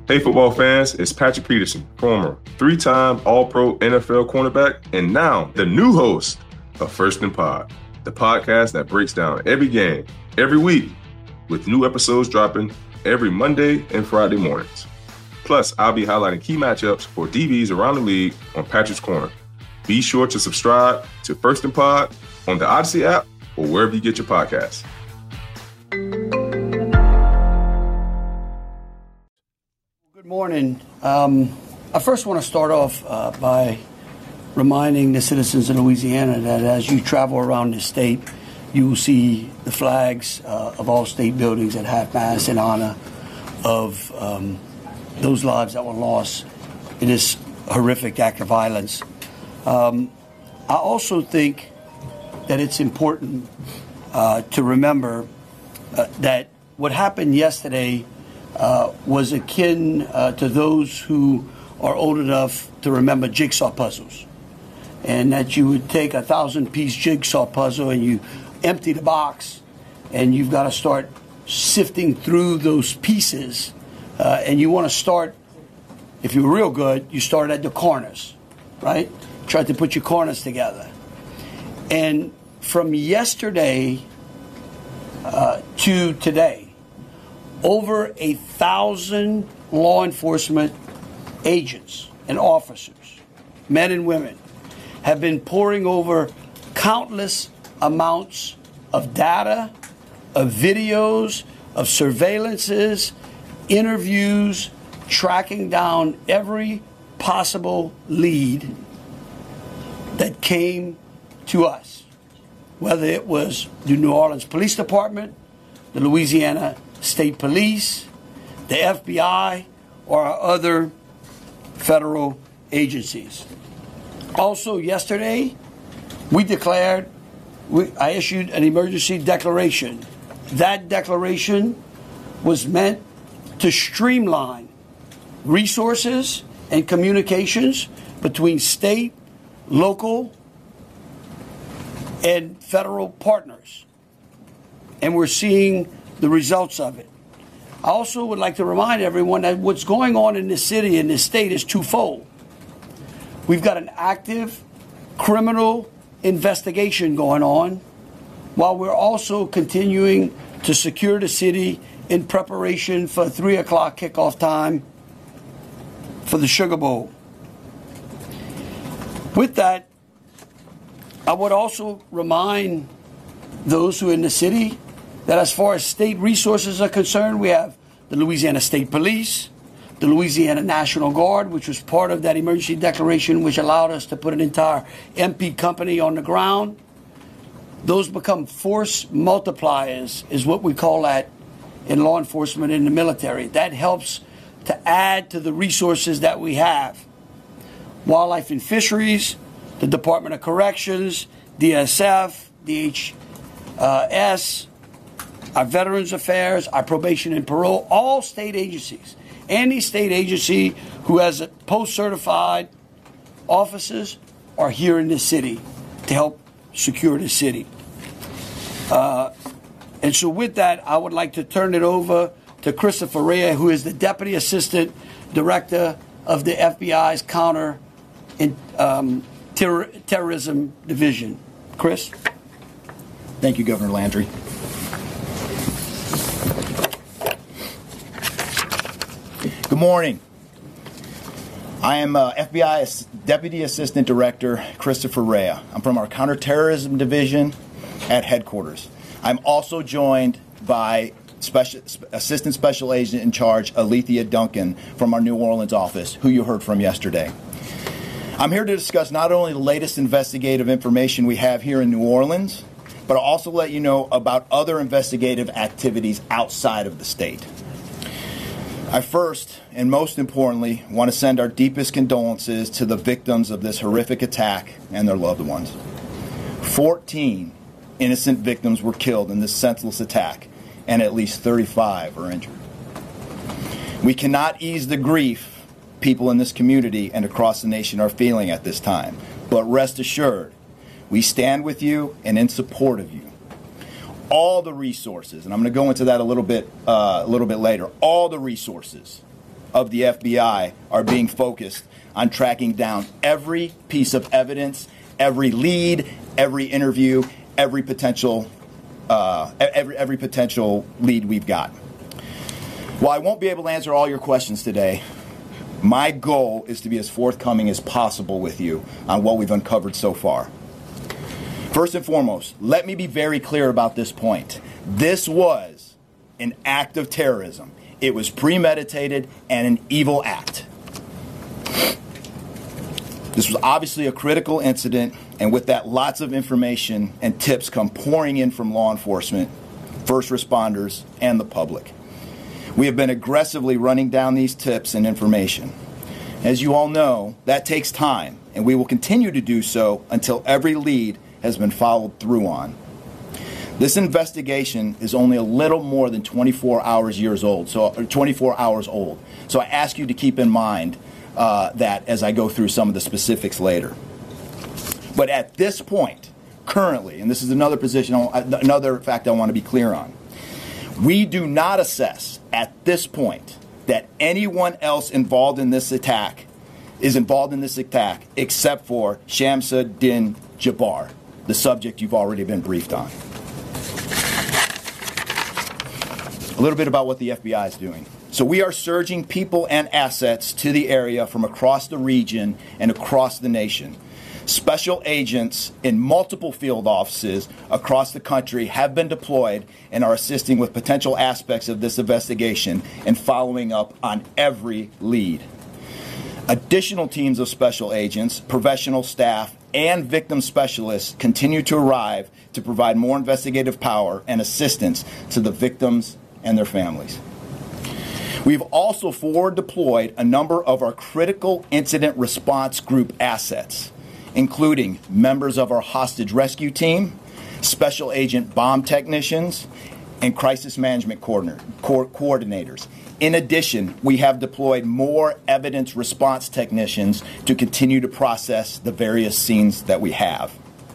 Hey, football fans, it's Patrick Peterson, former three-time All-Pro NFL cornerback, and now the new host of First and Pod, the podcast that breaks down every game, every week, with new episodes dropping every Monday and Friday mornings. Plus, I'll be highlighting key matchups for DBs around the league on Patrick's Corner. Be sure to subscribe to First and Pod on the Odyssey app or wherever you get your podcasts. Good morning. I first want to start off by reminding the citizens of Louisiana that as you travel around the state, you will see the flags of all state buildings at half-mast in honor of those lives that were lost in this horrific act of violence. I also think that it's important to remember that what happened yesterday was akin to those who are old enough to remember jigsaw puzzles. And that you would take a 1,000-piece jigsaw puzzle and you empty the box and you've got to start sifting through those pieces. And you want to start, if you're real good, you start at the corners, right? Try to put your corners together. And from yesterday to today, over 1,000 law enforcement agents and officers, men and women, have been poring over countless amounts of data, of videos, of surveillances, interviews, tracking down every possible lead that came to us, whether it was the New Orleans Police Department, the Louisiana State Police, the FBI, or our other federal agencies. Also, yesterday, I issued an emergency declaration. That declaration was meant to streamline resources and communications between state, local, and federal partners. And we're seeing the results of it. I also would like to remind everyone that what's going on in this city and this state is twofold. We've got an active criminal investigation going on, while we're also continuing to secure the city in preparation for 3 o'clock kickoff time for the Sugar Bowl. With that, I would also remind those who are in the city that as far as state resources are concerned, we have the Louisiana State Police, the Louisiana National Guard, which was part of that emergency declaration, which allowed us to put an entire MP company on the ground. Those become force multipliers, is what we call that in law enforcement in the military. That helps to add to the resources that we have. Wildlife and Fisheries, the Department of Corrections, DSF, DHS, our Veterans Affairs, our Probation and Parole, all state agencies. Any state agency who has post-certified officers are here in the city to help secure the city. And so with that, I would like to turn it over to Christopher Rea, who is the Deputy Assistant Director of the FBI's Counter Terrorism Division. Chris? Thank you, Governor Landry. Good morning. I am FBI Deputy Assistant Director Christopher Rea. I'm from our Counterterrorism Division at headquarters. I'm also joined by Assistant Special Agent in Charge Alethea Duncan from our New Orleans office, who you heard from yesterday. I'm here to discuss not only the latest investigative information we have here in New Orleans, but I'll also let you know about other investigative activities outside of the state. I first, and most importantly, want to send our deepest condolences to the victims of this horrific attack and their loved ones. 14 innocent victims were killed in this senseless attack, and at least 35 are injured. We cannot ease the grief people in this community and across the nation are feeling at this time, but rest assured, we stand with you and in support of you. All the resources, and I'm going to go into that a little bit later, all the resources of the FBI are being focused on tracking down every piece of evidence, every lead, every interview, every potential lead we've got. While I won't be able to answer all your questions today, my goal is to be as forthcoming as possible with you on what we've uncovered so far. First and foremost, let me be very clear about this point. This was an act of terrorism. It was premeditated and an evil act. This was obviously a critical incident, and with that, lots of information and tips come pouring in from law enforcement, first responders, and the public. We have been aggressively running down these tips and information. As you all know, that takes time, and we will continue to do so until every lead has been followed through on. This investigation is only a little more than 24 hours old. So I ask you to keep in mind that as I go through some of the specifics later. But at this point, currently, and this is another fact I want to be clear on, we do not assess at this point that anyone else involved in this attack except for Shamsa Din Jabbar, the subject you've already been briefed on. A little bit about what the FBI is doing. So we are surging people and assets to the area from across the region and across the nation. Special agents in multiple field offices across the country have been deployed and are assisting with potential aspects of this investigation and following up on every lead. Additional teams of special agents, professional staff, and victim specialists continue to arrive to provide more investigative power and assistance to the victims and their families. We've also forward deployed a number of our critical incident response group assets, including members of our hostage rescue team, special agent bomb technicians, and crisis management coordinators. In addition, we have deployed more evidence response technicians to continue to process the various scenes that we have.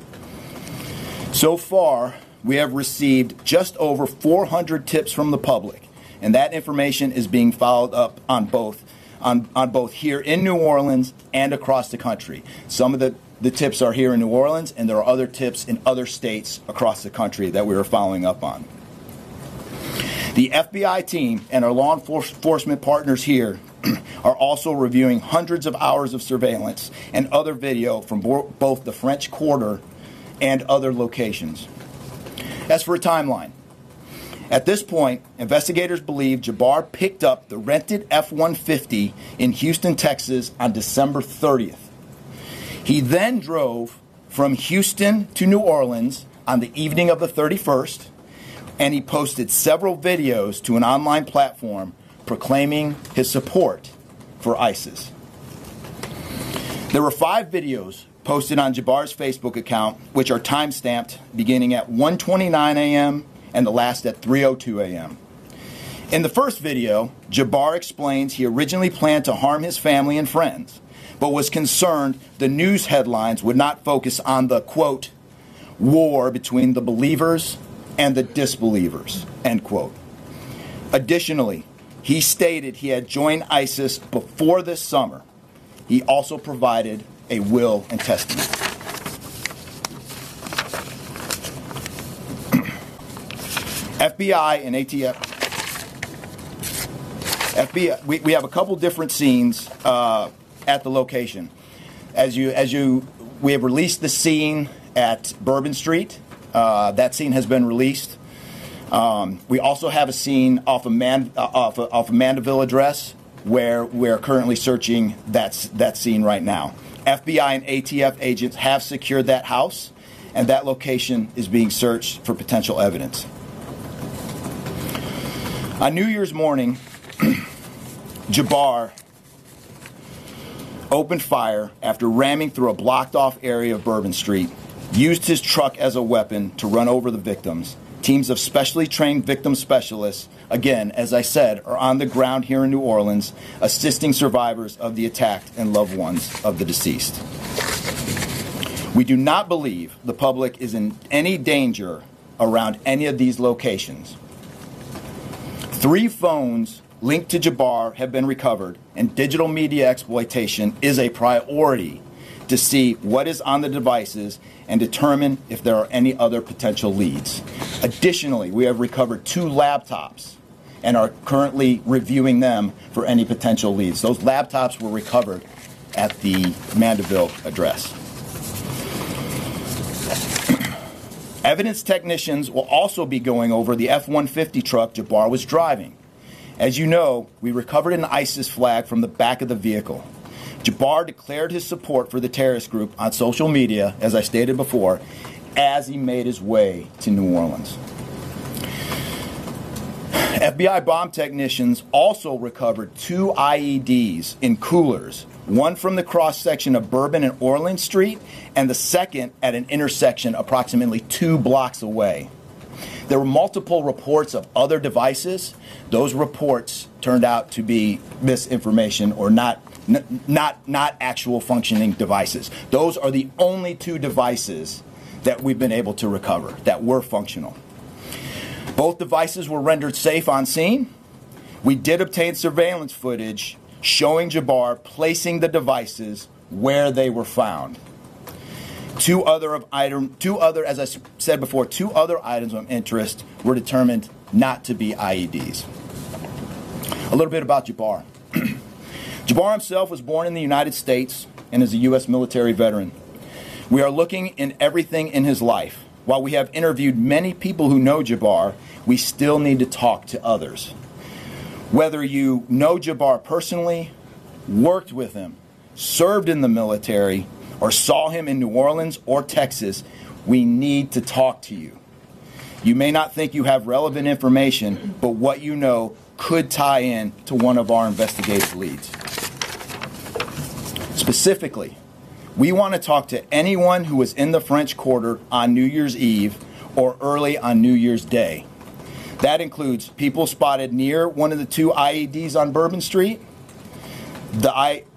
So far, we have received just over 400 tips from the public, and that information is being followed up on both here in New Orleans and across the country. Some of the tips are here in New Orleans, and there are other tips in other states across the country that we are following up on. The FBI team and our law enforcement partners here are also reviewing hundreds of hours of surveillance and other video from both the French Quarter and other locations. As for a timeline, at this point, investigators believe Jabbar picked up the rented F-150 in Houston, Texas on December 30th. He then drove from Houston to New Orleans on the evening of the 31st, and he posted several videos to an online platform proclaiming his support for ISIS. There were 5 videos posted on Jabbar's Facebook account, which are time-stamped beginning at 1:29 a.m. and the last at 3:02 a.m. In the first video, Jabbar explains he originally planned to harm his family and friends, but was concerned the news headlines would not focus on the, quote, war between the believers and the disbelievers, end quote. Additionally, he stated he had joined ISIS before this summer. He also provided a will and testament. FBI and ATF. FBI. We have a couple different scenes at the location. We have released the scene at Bourbon Street. That scene has been released. We also have a scene off of Mandeville Address, where we're currently searching that scene right now. FBI and ATF agents have secured that house, and that location is being searched for potential evidence. On New Year's morning, Jabbar opened fire after ramming through a blocked-off area of Bourbon Street, used his truck as a weapon to run over the victims. Teams of specially trained victim specialists, again, as I said, are on the ground here in New Orleans, assisting survivors of the attack and loved ones of the deceased. We do not believe the public is in any danger around any of these locations. 3 phones linked to Jabbar have been recovered, and digital media exploitation is a priority to see what is on the devices and determine if there are any other potential leads. Additionally, we have recovered 2 laptops and are currently reviewing them for any potential leads. Those laptops were recovered at the Mandeville address. Evidence technicians will also be going over the F-150 truck Jabbar was driving. As you know, we recovered an ISIS flag from the back of the vehicle. Jabbar declared his support for the terrorist group on social media, as I stated before, as he made his way to New Orleans. FBI bomb technicians also recovered 2 IEDs in coolers, one from the cross-section of Bourbon and Orleans Street, and the second at an intersection approximately 2 blocks away. There were multiple reports of other devices. Those reports turned out to be misinformation or not actual functioning devices. Those are the only 2 devices that we've been able to recover that were functional. Both devices were rendered safe on scene. We did obtain surveillance footage showing Jabbar placing the devices where they were found. Two other, as I said before, 2 other items of interest were determined not to be IEDs. A little bit about Jabbar. Jabbar himself was born in the United States and is a U.S. military veteran. We are looking in everything in his life. While we have interviewed many people who know Jabbar, we still need to talk to others. Whether you know Jabbar personally, worked with him, served in the military, or saw him in New Orleans or Texas, we need to talk to you. You may not think you have relevant information, but what you know could tie in to one of our investigative leads. Specifically, we want to talk to anyone who was in the French Quarter on New Year's Eve or early on New Year's Day. That includes people spotted near one of the 2 IEDs on Bourbon Street. The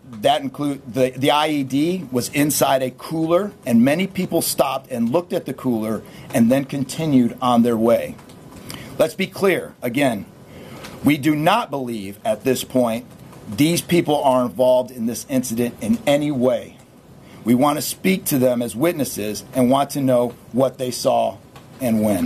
IED was inside a cooler, and many people stopped and looked at the cooler and then continued on their way. Let's be clear, again, we do not believe at this point these people are involved in this incident in any way. We want to speak to them as witnesses and want to know what they saw and when.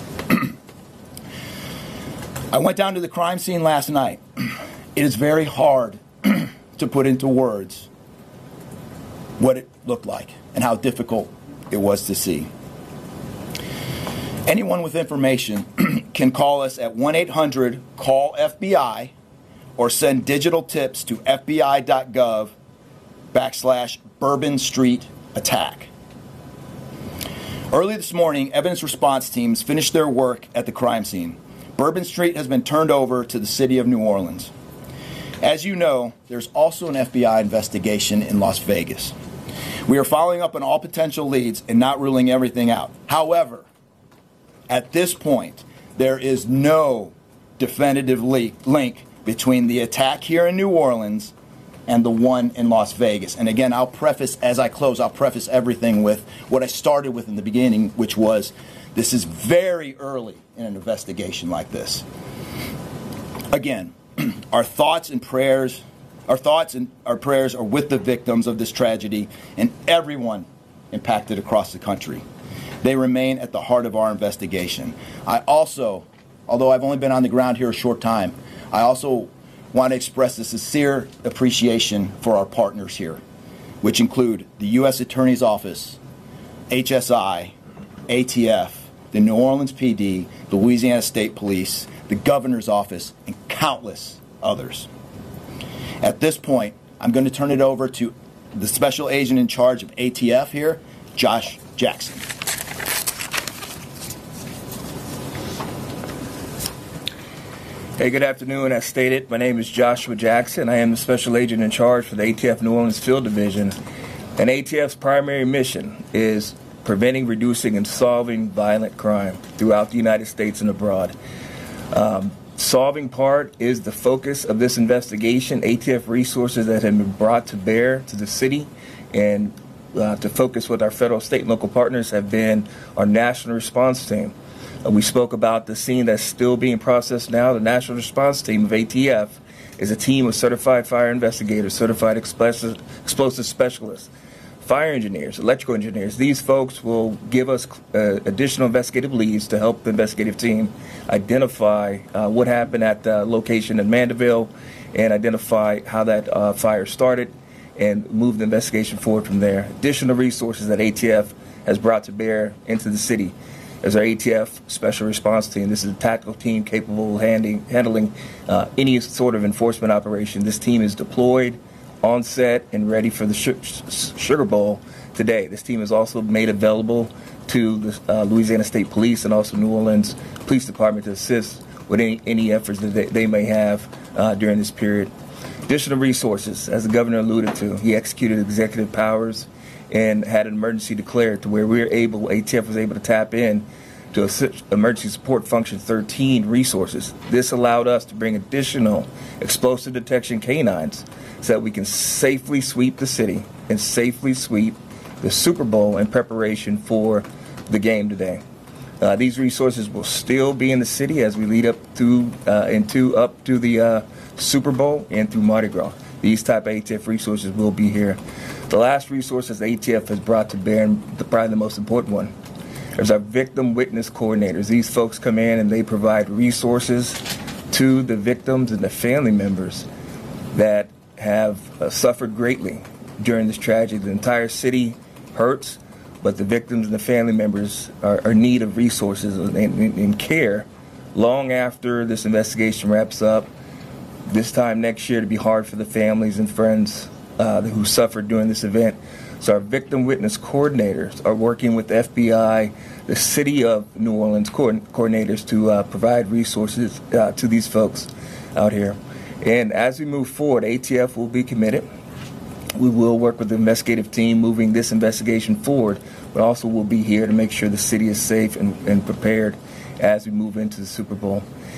I went down to the crime scene last night. It is very hard to put into words what it looked like and how difficult it was to see. Anyone with information can call us at 1-800-CALL-FBI or send digital tips to fbi.gov/Bourbon Street attack. Early this morning, evidence response teams finished their work at the crime scene. Bourbon Street has been turned over to the city of New Orleans. As you know, there's also an FBI investigation in Las Vegas. We are following up on all potential leads and not ruling everything out. However, at this point, there is no definitive link between the attack here in New Orleans and the one in Las Vegas. And again, I'll preface everything with what I started with in the beginning, which was this is very early in an investigation like this. Again, our thoughts and prayers are with the victims of this tragedy and everyone impacted across the country. They remain at the heart of our investigation. I also, although I've only been on the ground here a short time, I also want to express a sincere appreciation for our partners here, which include the U.S. Attorney's Office, HSI, ATF, the New Orleans PD, the Louisiana State Police, the Governor's Office, and countless others. At this point, I'm going to turn it over to the Special Agent in charge of ATF here, Josh Jackson. Hey, good afternoon. As stated, my name is Joshua Jackson. I am the Special Agent in charge for the ATF New Orleans Field Division. And ATF's primary mission is preventing, reducing, and solving violent crime throughout the United States and abroad. Solving part is the focus of this investigation. ATF resources that have been brought to bear to the city and to focus with our federal, state, and local partners have been our national response team. We spoke about the scene that's still being processed now. The National Response Team of ATF is a team of certified fire investigators, certified explosive specialists, fire engineers, electrical engineers. These folks will give us additional investigative leads to help the investigative team identify what happened at the location in Mandeville and identify how that fire started and move the investigation forward from there. Additional resources that ATF has brought to bear into the city as our ATF Special Response Team. This is a tactical team capable of handling any sort of enforcement operation. This team is deployed, on set, and ready for the Sugar Bowl today. This team is also made available to the Louisiana State Police and also New Orleans Police Department to assist with any efforts that they may have during this period. Additional resources, as the governor alluded to, he executed executive powers and had an emergency declared to where ATF was able to tap in to Emergency Support Function 13 resources. This allowed us to bring additional explosive detection canines so that we can safely sweep the city and safely sweep the Super Bowl in preparation for the game today. These resources will still be in the city as we lead up to the Super Bowl and through Mardi Gras. These type of ATF resources will be here. The last resources ATF has brought to bear, and probably the most important one, is our victim witness coordinators. These folks come in and they provide resources to the victims and the family members that have suffered greatly during this tragedy. The entire city hurts, but the victims and the family members are in need of resources and care long after this investigation wraps up. This time next year to be hard for the families and friends who suffered during this event. So our victim witness coordinators are working with the FBI, the city of New Orleans coordinators to provide resources to these folks out here. And as we move forward, ATF will be committed. We will work with the investigative team moving this investigation forward, but also we'll be here to make sure the city is safe and prepared as we move into the Super Bowl.